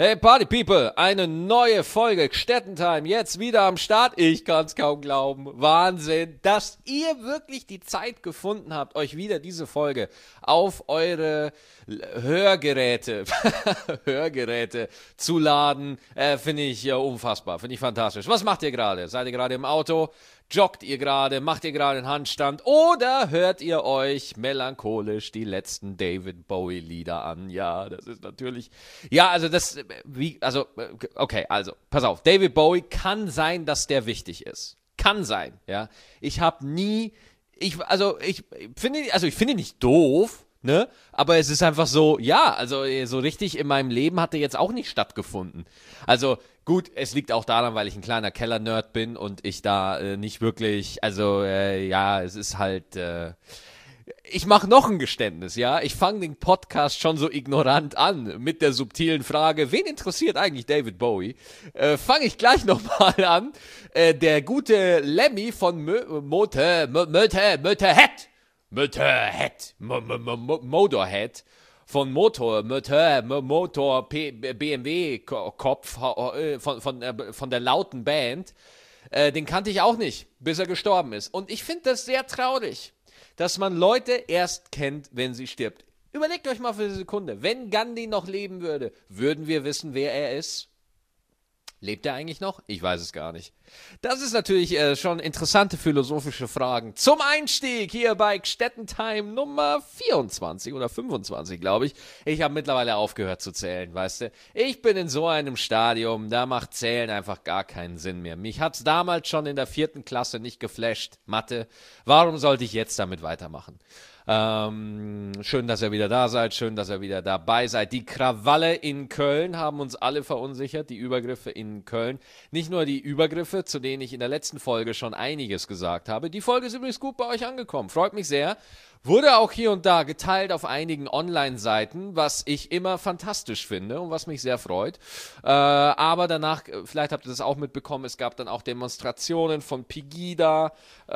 Hey Party People, eine neue Folge Städtentime, jetzt wieder am Start. Ich kann's kaum glauben. Wahnsinn, dass ihr wirklich die Zeit gefunden habt, euch wieder diese Folge auf eure Hörgeräte zu laden. Finde ich ja unfassbar, finde ich fantastisch. Was macht ihr gerade? Seid ihr gerade im Auto? Joggt ihr gerade? Macht ihr gerade einen Handstand? Oder hört ihr euch melancholisch die letzten David Bowie Lieder an? Ja, das ist natürlich... Ja, also pass auf. David Bowie, kann sein, dass der wichtig ist. Kann sein, ja. Ich finde ihn nicht doof, ne? Aber es ist einfach so, ja, also so richtig in meinem Leben hat er jetzt auch nicht stattgefunden. Also gut, es liegt auch daran, weil ich ein kleiner Keller-Nerd bin und ich da nicht wirklich, es ist halt, ich mache noch ein Geständnis, ja. Ich fange den Podcast schon so ignorant an mit der subtilen Frage, wen interessiert eigentlich David Bowie? Fange ich gleich nochmal an. Der gute Lemmy von Motorhead von BMW Kopf von der lauten Band, den kannte ich auch nicht, bis er gestorben ist. Und ich finde das sehr traurig, dass man Leute erst kennt, wenn sie stirbt. Überlegt euch mal für eine Sekunde, wenn Gandhi noch leben würde, würden wir wissen, wer er ist? Lebt er eigentlich noch? Ich weiß es gar nicht. Das ist natürlich schon interessante philosophische Fragen. Zum Einstieg hier bei Städtentime Nummer 24 oder 25, glaube ich. Ich habe mittlerweile aufgehört zu zählen, weißt du. Ich bin in so einem Stadium, da macht Zählen einfach gar keinen Sinn mehr. Mich hat's damals schon in der 4. Klasse nicht geflasht, Mathe. Warum sollte ich jetzt damit weitermachen? Schön, dass ihr wieder da seid, schön, dass ihr wieder dabei seid. Die Krawalle in Köln haben uns alle verunsichert, die Übergriffe in Köln. Nicht nur die Übergriffe, zu denen ich in der letzten Folge schon einiges gesagt habe. Die Folge ist übrigens gut bei euch angekommen, freut mich sehr. Wurde auch hier und da geteilt auf einigen Online-Seiten, was ich immer fantastisch finde und was mich sehr freut. Aber danach, vielleicht habt ihr das auch mitbekommen, es gab dann auch Demonstrationen von Pegida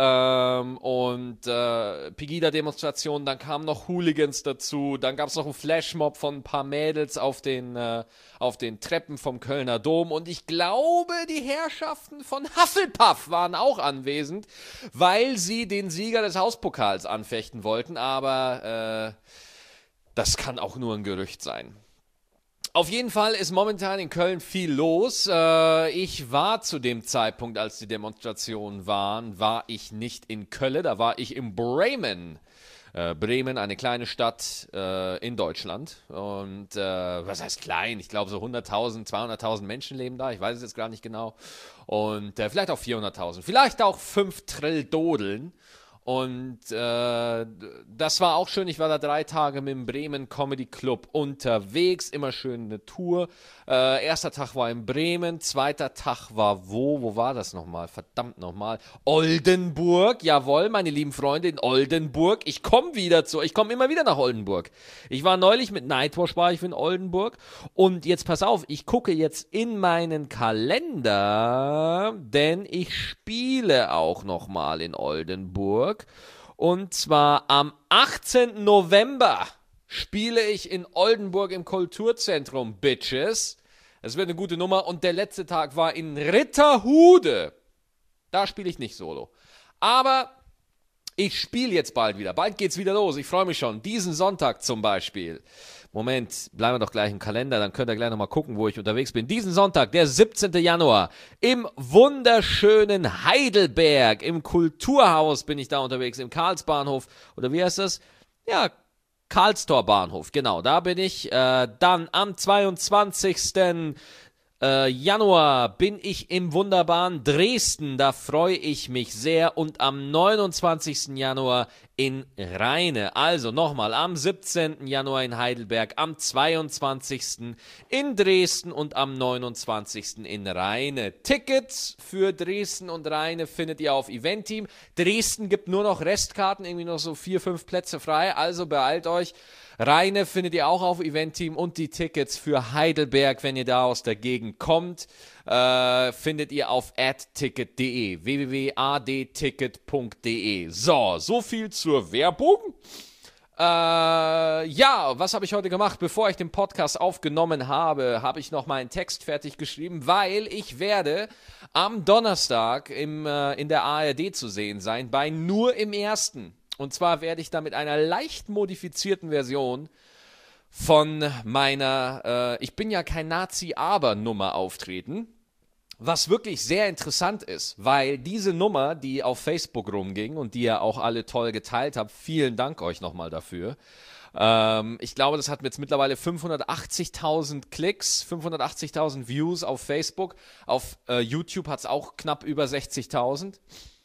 Pegida-Demonstrationen, dann kamen noch Hooligans dazu, dann gab es noch einen Flashmob von ein paar Mädels auf den Treppen vom Kölner Dom und ich glaube, die Herrschaften von Hufflepuff waren auch anwesend, weil sie den Sieger des Hauspokals anfechten wollten. Aber das kann auch nur ein Gerücht sein. Auf jeden Fall ist momentan in Köln viel los. Ich war zu dem Zeitpunkt, als die Demonstrationen waren, war ich nicht in Köln, da war ich in Bremen. Bremen, eine kleine Stadt in Deutschland. Und was heißt klein? Ich glaube so 100.000, 200.000 Menschen leben da. Ich weiß es jetzt gar nicht genau. Und vielleicht auch 400.000. Vielleicht auch 5 Trill Dodeln. Und das war auch schön. Ich war da 3 Tage mit dem Bremen Comedy Club unterwegs. Immer schön eine Tour. Erster Tag war in Bremen. Zweiter Tag war wo? Wo war das nochmal? Verdammt nochmal. Oldenburg. Jawohl, meine lieben Freunde, in Oldenburg. Ich komme immer wieder nach Oldenburg. Ich war neulich mit Nightwash, war ich in Oldenburg. Und jetzt pass auf, ich gucke jetzt in meinen Kalender, denn ich spiele auch nochmal in Oldenburg. Und zwar am 18. November spiele ich in Oldenburg im Kulturzentrum, Bitches. Das wird eine gute Nummer. Und der letzte Tag war in Ritterhude. Da spiele ich nicht solo. Aber ich spiele jetzt bald wieder. Bald geht's wieder los. Ich freue mich schon. Diesen Sonntag zum Beispiel. Moment, bleiben wir doch gleich im Kalender, dann könnt ihr gleich nochmal gucken, wo ich unterwegs bin. Diesen Sonntag, der 17. Januar, im wunderschönen Heidelberg, im Kulturhaus bin ich da unterwegs, im Karlsbahnhof, oder wie heißt das? Ja, Karlstor Bahnhof, genau, da bin ich. Dann am 22. Januar bin ich im wunderbaren Dresden, da freue ich mich sehr. Und am 29. Januar in Rheine. Also nochmal, am 17. Januar in Heidelberg, am 22. in Dresden und am 29. in Rheine. Tickets für Dresden und Rheine findet ihr auf Eventim. Dresden gibt nur noch Restkarten, irgendwie noch so 4, 5 Plätze frei, also beeilt euch. Rheine findet ihr auch auf Eventim und die Tickets für Heidelberg, wenn ihr da aus der Gegend kommt, findet ihr auf adticket.de, www.adticket.de. So viel zur Werbung. Ja, was habe ich heute gemacht? Bevor ich den Podcast aufgenommen habe, habe ich noch meinen Text fertig geschrieben, weil ich werde am Donnerstag in der ARD zu sehen sein, bei Nur im Ersten. Und zwar werde ich da mit einer leicht modifizierten Version von meiner Ich bin ja kein Nazi, aber Nummer auftreten. Was wirklich sehr interessant ist, weil diese Nummer, die auf Facebook rumging und die ihr auch alle toll geteilt habt, vielen Dank euch nochmal dafür. Ich glaube, das hat jetzt mittlerweile 580.000 Klicks, 580.000 Views auf Facebook. Auf YouTube hat es auch knapp über 60.000.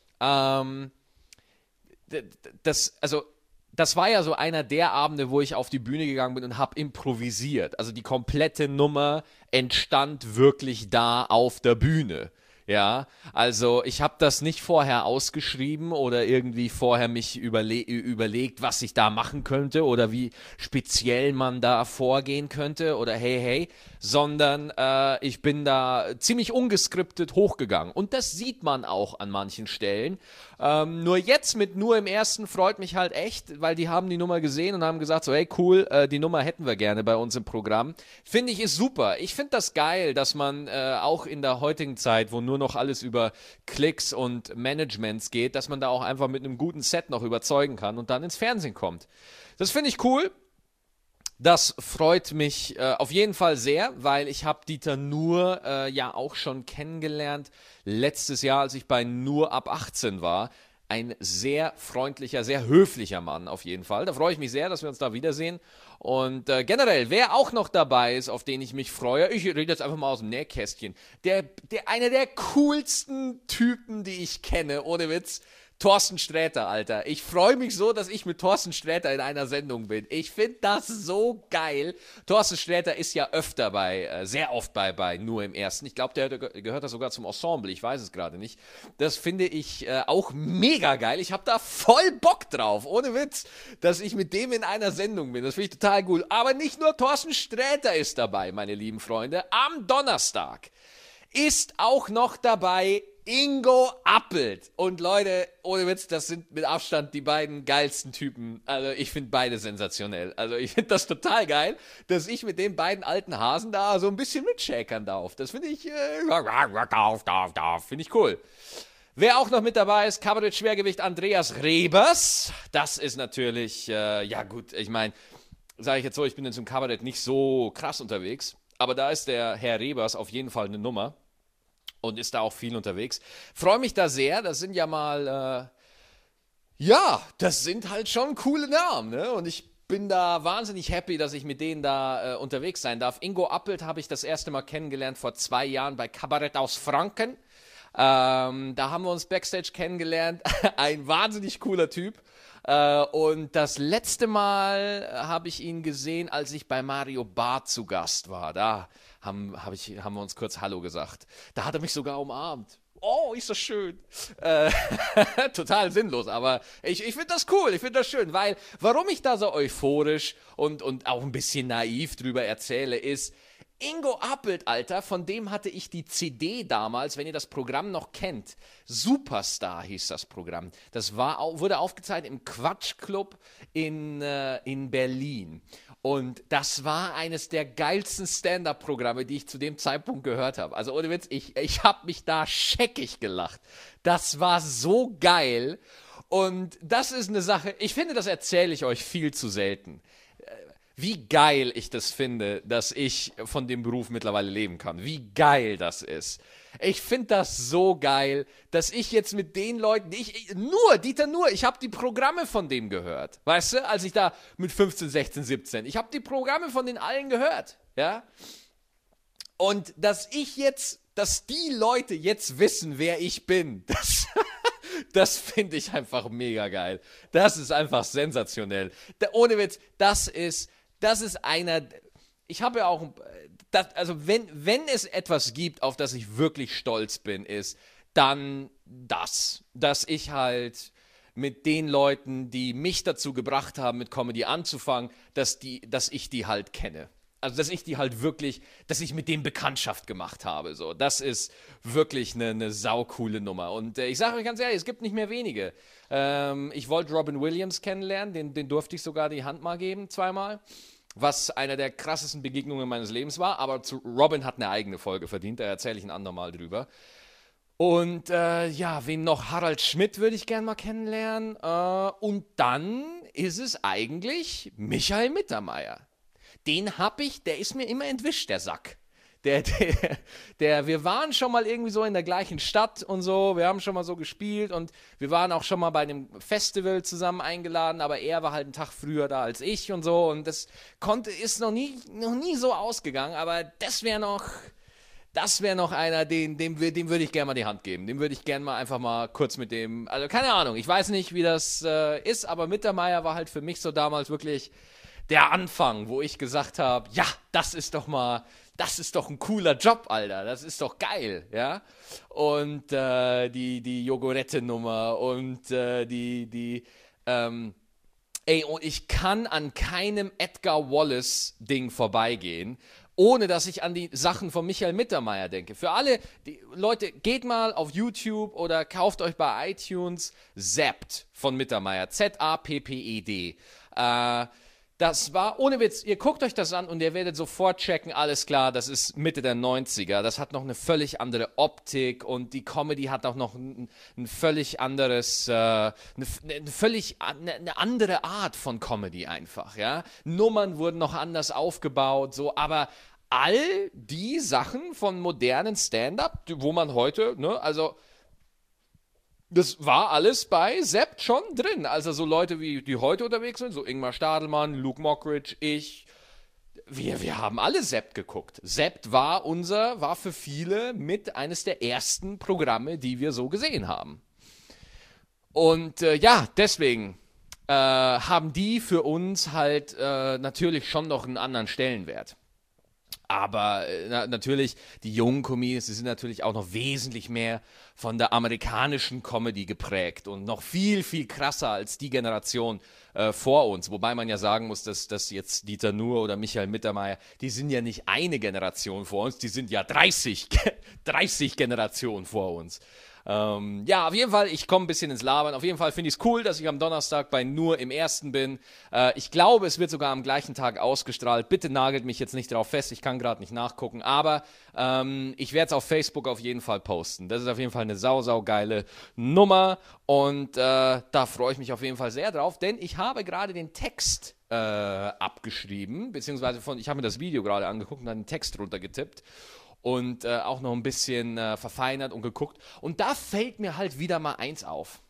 Das war ja so einer der Abende, wo ich auf die Bühne gegangen bin und habe improvisiert. Also die komplette Nummer entstand wirklich da auf der Bühne. Ja, also ich habe das nicht vorher ausgeschrieben oder irgendwie vorher mich überlegt, was ich da machen könnte oder wie speziell man da vorgehen könnte oder hey, sondern ich bin da ziemlich ungeskriptet hochgegangen. Und das sieht man auch an manchen Stellen. Nur jetzt mit Nur im Ersten freut mich halt echt, weil die haben die Nummer gesehen und haben gesagt so, hey cool, die Nummer hätten wir gerne bei uns im Programm. Finde ich ist super. Ich finde das geil, dass man auch in der heutigen Zeit, wo nur noch alles über Klicks und Managements geht, dass man da auch einfach mit einem guten Set noch überzeugen kann und dann ins Fernsehen kommt. Das finde ich cool. Das freut mich auf jeden Fall sehr, weil ich habe Dieter Nuhr ja auch schon kennengelernt letztes Jahr, als ich bei Nur ab 18 war. Ein sehr freundlicher, sehr höflicher Mann auf jeden Fall. Da freue ich mich sehr, dass wir uns da wiedersehen. Und generell, wer auch noch dabei ist, auf den ich mich freue, ich rede jetzt einfach mal aus dem Nähkästchen, einer der coolsten Typen, die ich kenne, ohne Witz, Thorsten Sträter, Alter. Ich freue mich so, dass ich mit Thorsten Sträter in einer Sendung bin. Ich finde das so geil. Thorsten Sträter ist ja öfter sehr oft bei Nur im Ersten. Ich glaube, der gehört da sogar zum Ensemble. Ich weiß es gerade nicht. Das finde ich auch mega geil. Ich habe da voll Bock drauf, ohne Witz, dass ich mit dem in einer Sendung bin. Das finde ich total cool. Aber nicht nur Thorsten Sträter ist dabei, meine lieben Freunde. Am Donnerstag ist auch noch dabei Ingo Appelt. Und Leute, ohne Witz, das sind mit Abstand die beiden geilsten Typen. Also ich finde beide sensationell. Also ich finde das total geil, dass ich mit den beiden alten Hasen da so ein bisschen mitschäkern darf. Das finde ich, finde ich cool. Wer auch noch mit dabei ist, Kabarett-Schwergewicht Andreas Rebers. Das ist natürlich, ja gut, ich meine, sage ich jetzt so, ich bin in diesem Kabarett nicht so krass unterwegs. Aber da ist der Herr Rebers auf jeden Fall eine Nummer. Und ist da auch viel unterwegs. Freue mich da sehr. Das sind ja mal, das sind halt schon coole Namen. Ne? Und ich bin da wahnsinnig happy, dass ich mit denen da unterwegs sein darf. Ingo Appelt habe ich das erste Mal kennengelernt vor 2 Jahren bei Kabarett aus Franken. Da haben wir uns Backstage kennengelernt. Ein wahnsinnig cooler Typ. Und das letzte Mal habe ich ihn gesehen, als ich bei Mario Barth zu Gast war. Da haben wir uns kurz Hallo gesagt. Da hat er mich sogar umarmt. Oh, ist das schön. Total sinnlos, aber ich finde das cool, ich finde das schön, weil, warum ich da so euphorisch und auch ein bisschen naiv drüber erzähle, ist, Ingo Appelt, Alter, von dem hatte ich die CD damals, wenn ihr das Programm noch kennt. Superstar hieß das Programm. Das wurde aufgezeichnet im Quatschclub in Berlin. Und das war eines der geilsten Stand-Up-Programme, die ich zu dem Zeitpunkt gehört habe. Also ohne Witz, ich habe mich da scheckig gelacht. Das war so geil. Und das ist eine Sache, ich finde, das erzähle ich euch viel zu selten. Wie geil ich das finde, dass ich von dem Beruf mittlerweile leben kann. Wie geil das ist. Ich finde das so geil, dass ich jetzt mit den Leuten, Dieter Nuhr, ich habe die Programme von dem gehört. Weißt du, als ich da mit 15, 16, 17, ich habe die Programme von den allen gehört. Ja? Und dass die Leute jetzt wissen, wer ich bin, das finde ich einfach mega geil. Das ist einfach sensationell. Ohne Witz, das ist einer, ich habe ja auch, also wenn es etwas gibt, auf das ich wirklich stolz bin, ist dann dass ich halt mit den Leuten, die mich dazu gebracht haben, mit Comedy anzufangen, dass ich die halt kenne. also dass ich die halt wirklich, dass ich mit dem Bekanntschaft gemacht habe. So, das ist wirklich eine saukoole Nummer. Und ich sage euch ganz ehrlich, es gibt nicht mehr wenige. Ich wollte Robin Williams kennenlernen, den durfte ich sogar die Hand mal geben, zweimal. Was einer der krassesten Begegnungen meines Lebens war. Aber zu Robin hat eine eigene Folge verdient, da erzähle ich ein andermal drüber. Und ja, wen noch? Harald Schmidt würde ich gerne mal kennenlernen. Und dann ist es eigentlich Michael Mittermeier. Den hab ich, der ist mir immer entwischt, der Sack. Wir waren schon mal irgendwie so in der gleichen Stadt und so, wir haben schon mal so gespielt und wir waren auch schon mal bei einem Festival zusammen eingeladen, aber er war halt einen Tag früher da als ich und so und das ist noch nie so ausgegangen, aber das wäre noch einer, dem würde ich gerne mal die Hand geben. Dem würde ich gerne mal einfach mal kurz mit dem, also keine Ahnung, ich weiß nicht, wie das ist, aber Mittermeier war halt für mich so damals wirklich der Anfang, wo ich gesagt habe, ja, das ist doch ein cooler Job, Alter, das ist doch geil, ja. Und die Jogurette-Nummer und und ich kann an keinem Edgar Wallace-Ding vorbeigehen, ohne dass ich an die Sachen von Michael Mittermeier denke. Für alle die Leute, geht mal auf YouTube oder kauft euch bei iTunes Zapped von Mittermeier, Z-A-P-P-E-D. Das war, ohne Witz, ihr guckt euch das an und ihr werdet sofort checken, alles klar, das ist Mitte der 90er, das hat noch eine völlig andere Optik und die Comedy hat auch noch ein völlig anderes, eine andere Art von Comedy einfach, ja. Nummern wurden noch anders aufgebaut, so, aber all die Sachen von modernen Stand-Up, wo man heute, ne, also das war alles bei Sepp schon drin. Also so Leute, die heute unterwegs sind, so Ingmar Stadelmann, Luke Mockridge, ich. Wir haben alle Sepp geguckt. Sepp war für viele mit eines der ersten Programme, die wir so gesehen haben. Und ja, deswegen haben die für uns halt natürlich schon noch einen anderen Stellenwert. Aber natürlich, die jungen Comedians, die sind natürlich auch noch wesentlich mehr von der amerikanischen Comedy geprägt und noch viel, viel krasser als die Generation vor uns. Wobei man ja sagen muss, dass jetzt Dieter Nuhr oder Michael Mittermeier, die sind ja nicht eine Generation vor uns, die sind ja 30 Generationen vor uns. Ja, auf jeden Fall, ich komme ein bisschen ins Labern. Auf jeden Fall finde ich es cool, dass ich am Donnerstag bei Nur im Ersten bin. Ich glaube, es wird sogar am gleichen Tag ausgestrahlt. Bitte nagelt mich jetzt nicht drauf fest, ich kann gerade nicht nachgucken. Aber ich werde es auf Facebook auf jeden Fall posten. Das ist auf jeden Fall eine saugeile Nummer. Und da freue ich mich auf jeden Fall sehr drauf, denn ich habe gerade den Text abgeschrieben. Beziehungsweise ich habe mir das Video gerade angeguckt und dann den Text runtergetippt. Und auch noch ein bisschen verfeinert und geguckt. Und da fällt mir halt wieder mal eins auf.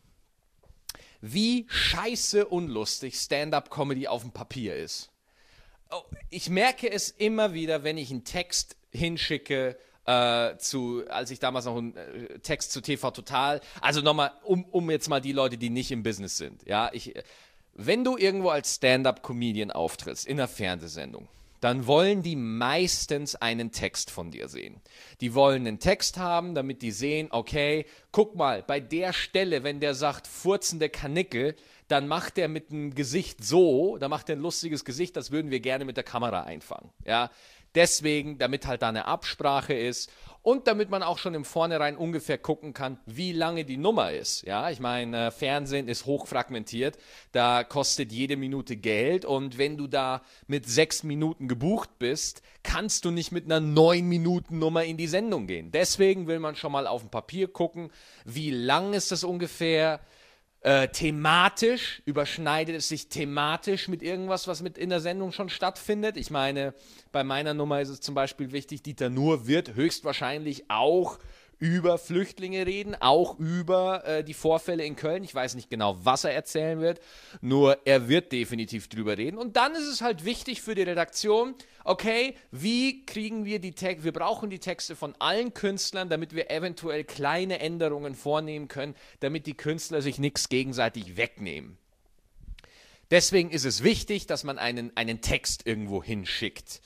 Wie scheiße unlustig Stand-up-Comedy auf dem Papier ist. Oh, ich merke es immer wieder, wenn ich einen Text hinschicke, als ich damals noch einen Text zu TV Total, also nochmal, um jetzt mal die Leute, die nicht im Business sind. Ja, wenn du irgendwo als Stand-up-Comedian auftrittst, in einer Fernsehsendung, dann wollen die meistens einen Text von dir sehen. Die wollen einen Text haben, damit die sehen, okay, guck mal, bei der Stelle, wenn der sagt, furzende Karnickel, dann macht der mit einem Gesicht so, dann macht er ein lustiges Gesicht, das würden wir gerne mit der Kamera einfangen. Ja? Deswegen, damit halt da eine Absprache ist und damit man auch schon im Vornherein ungefähr gucken kann, wie lange die Nummer ist. Ja, ich meine, Fernsehen ist hochfragmentiert, da kostet jede Minute Geld und wenn du da mit 6 Minuten gebucht bist, kannst du nicht mit einer 9-Minuten-Nummer in die Sendung gehen. Deswegen will man schon mal auf dem Papier gucken, wie lang ist das ungefähr. Thematisch, überschneidet es sich thematisch mit irgendwas, was mit in der Sendung schon stattfindet. Ich meine, bei meiner Nummer ist es zum Beispiel wichtig, Dieter Nuhr wird höchstwahrscheinlich auch über Flüchtlinge reden, auch über die Vorfälle in Köln. Ich weiß nicht genau, was er erzählen wird, nur er wird definitiv drüber reden. Und dann ist es halt wichtig für die Redaktion, okay, wie kriegen wir die Texte, wir brauchen die Texte von allen Künstlern, damit wir eventuell kleine Änderungen vornehmen können, damit die Künstler sich nichts gegenseitig wegnehmen. Deswegen ist es wichtig, dass man einen Text irgendwo hinschickt.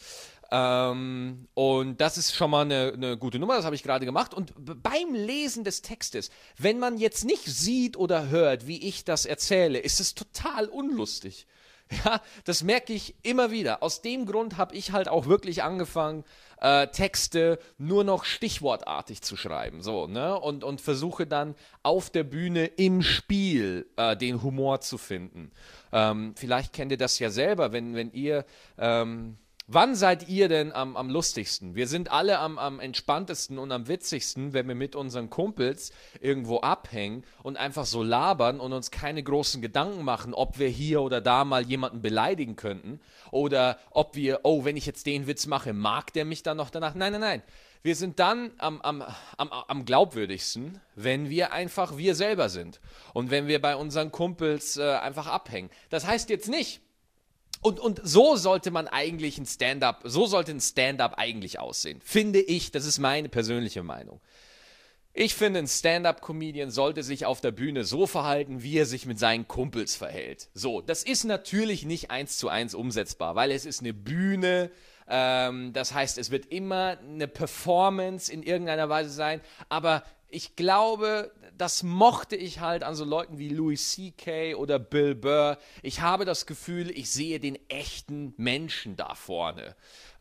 Und das ist schon mal eine gute Nummer, das habe ich gerade gemacht. Und beim Lesen des Textes, wenn man jetzt nicht sieht oder hört, wie ich das erzähle, ist es total unlustig. Ja, das merke ich immer wieder. Aus dem Grund habe ich halt auch wirklich angefangen, Texte nur noch stichwortartig zu schreiben. So, ne? Und versuche dann auf der Bühne im Spiel den Humor zu finden. Vielleicht kennt ihr das ja selber, wenn ihr. Wann seid ihr denn am lustigsten? Wir sind alle am entspanntesten und am witzigsten, wenn wir mit unseren Kumpels irgendwo abhängen und einfach so labern und uns keine großen Gedanken machen, ob wir hier oder da mal jemanden beleidigen könnten oder ob wir, oh, wenn ich jetzt den Witz mache, mag der mich dann noch danach? Nein, nein, nein. Wir sind dann am glaubwürdigsten, wenn wir einfach wir selber sind und wenn wir bei unseren Kumpels einfach abhängen. Das heißt jetzt nicht, und so sollte man eigentlich so sollte ein Stand-up eigentlich aussehen. Finde ich, das ist meine persönliche Meinung. Ich finde, ein Stand-up-Comedian sollte sich auf der Bühne so verhalten, wie er sich mit seinen Kumpels verhält. So, das ist natürlich nicht 1:1 umsetzbar, weil es ist eine Bühne. Das heißt, es wird immer eine Performance in irgendeiner Weise sein, aber ich glaube, das mochte ich halt an so Leuten wie Louis C.K. oder Bill Burr. Ich habe das Gefühl, ich sehe den echten Menschen da vorne.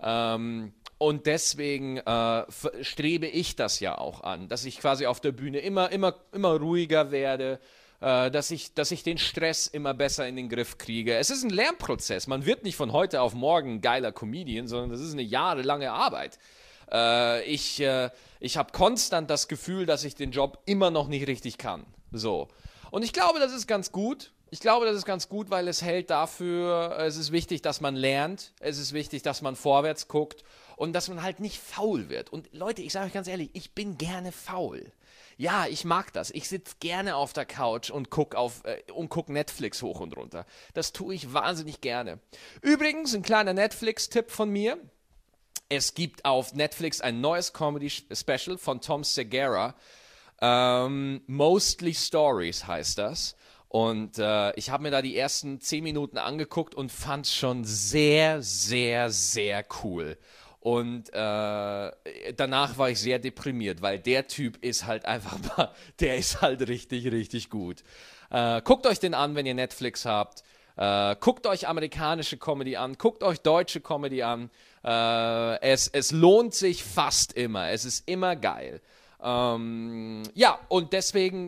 Und deswegen strebe ich das ja auch an, dass ich quasi auf der Bühne immer ruhiger werde, dass ich den Stress immer besser in den Griff kriege. Es ist ein Lernprozess. Man wird nicht von heute auf morgen ein geiler Comedian, sondern das ist eine jahrelange Arbeit. Ich habe konstant das Gefühl, dass ich den Job immer noch nicht richtig kann. So. Und ich glaube, das ist ganz gut. Weil es hält dafür, es ist wichtig, dass man lernt, es ist wichtig, dass man vorwärts guckt und dass man halt nicht faul wird. Und Leute, ich sage euch ganz ehrlich, ich bin gerne faul. Ja, ich mag das. Ich sitze gerne auf der Couch und guck Netflix hoch und runter. Das tue ich wahnsinnig gerne. Übrigens, ein kleiner Netflix-Tipp von mir. Es gibt auf Netflix ein neues Comedy-Special von Tom Segura. Mostly Stories heißt das. Und ich habe mir da die ersten 10 Minuten angeguckt und fand es schon sehr, sehr, sehr cool. Und danach war ich sehr deprimiert, weil der Typ ist halt einfach mal, der ist halt richtig, richtig gut. Guckt euch den an, wenn ihr Netflix habt. Guckt euch amerikanische Comedy an, guckt euch deutsche Comedy an. Es lohnt sich fast immer. Es ist immer geil. Ja, und deswegen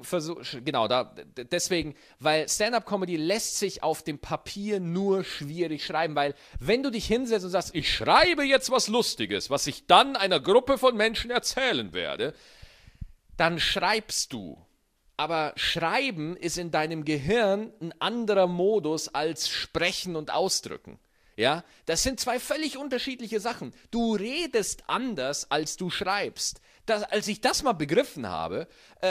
weil Stand-Up-Comedy lässt sich auf dem Papier nur schwierig schreiben, weil wenn du dich hinsetzt und sagst, ich schreibe jetzt was Lustiges, was ich dann einer Gruppe von Menschen erzählen werde, dann schreibst du. Aber Schreiben ist in deinem Gehirn ein anderer Modus als Sprechen und Ausdrücken. Ja, das sind zwei völlig unterschiedliche Sachen. Du redest anders, als du schreibst. Als ich das mal begriffen habe,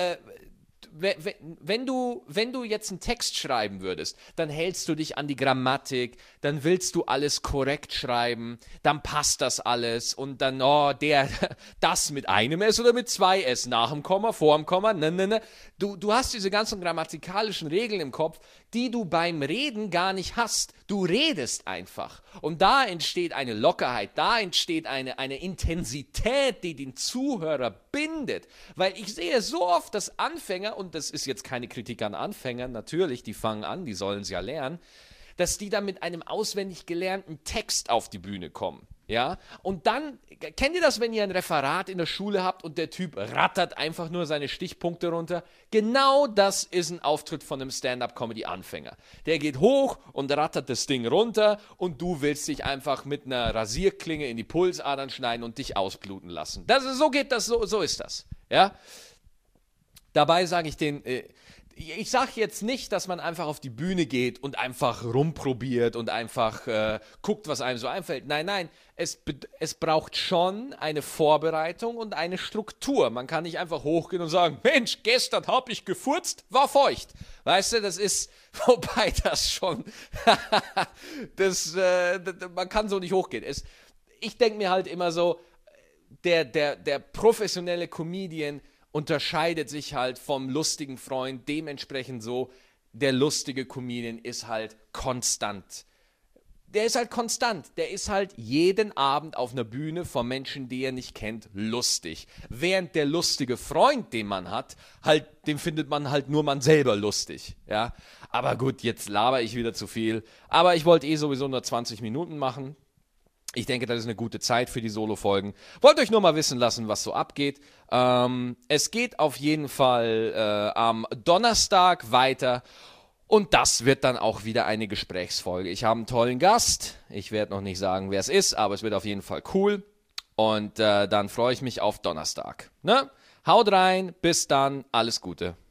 wenn du jetzt einen Text schreiben würdest, dann hältst du dich an die Grammatik, dann willst du alles korrekt schreiben, dann passt das alles und dann, das mit einem S oder mit 2 S, nach dem Komma, vor dem Komma, ne. Du hast diese ganzen grammatikalischen Regeln im Kopf, die du beim Reden gar nicht hast. Du redest einfach. Und da entsteht eine Lockerheit, da entsteht eine Intensität, die den Zuhörer bindet. Weil ich sehe so oft, dass Anfänger, und das ist jetzt keine Kritik an Anfängern, natürlich, die fangen an, die sollen es ja lernen, dass die dann mit einem auswendig gelernten Text auf die Bühne kommen. Ja, und dann, kennt ihr das, wenn ihr ein Referat in der Schule habt und der Typ rattert einfach nur seine Stichpunkte runter? Genau das ist ein Auftritt von einem Stand-Up-Comedy-Anfänger. Der geht hoch und rattert das Ding runter und du willst dich einfach mit einer Rasierklinge in die Pulsadern schneiden und dich ausbluten lassen. So ist das. Ja? Dabei sage ich ich sage jetzt nicht, dass man einfach auf die Bühne geht und einfach rumprobiert und einfach guckt, was einem so einfällt. Nein, es braucht schon eine Vorbereitung und eine Struktur. Man kann nicht einfach hochgehen und sagen, Mensch, gestern habe ich gefurzt, war feucht. Weißt du, das ist, wobei das schon, man kann so nicht hochgehen. Ich denke mir halt immer so, der professionelle Comedian unterscheidet sich halt vom lustigen Freund dementsprechend so, der lustige Comedian ist halt konstant. der ist halt konstant. Der ist halt jeden Abend auf einer Bühne vor Menschen, die er nicht kennt, lustig. Während der lustige Freund, den man hat, halt, den findet man halt nur man selber lustig. Ja, aber gut, jetzt laber ich wieder zu viel. Aber ich wollte sowieso nur 20 Minuten machen. Ich denke, das ist eine gute Zeit für die Solo-Folgen. Wollte euch nur mal wissen lassen, was so abgeht. Es geht auf jeden Fall am Donnerstag weiter. Und das wird dann auch wieder eine Gesprächsfolge. Ich habe einen tollen Gast. Ich werde noch nicht sagen, wer es ist, aber es wird auf jeden Fall cool. Und dann freue ich mich auf Donnerstag. Ne? Haut rein, bis dann, alles Gute.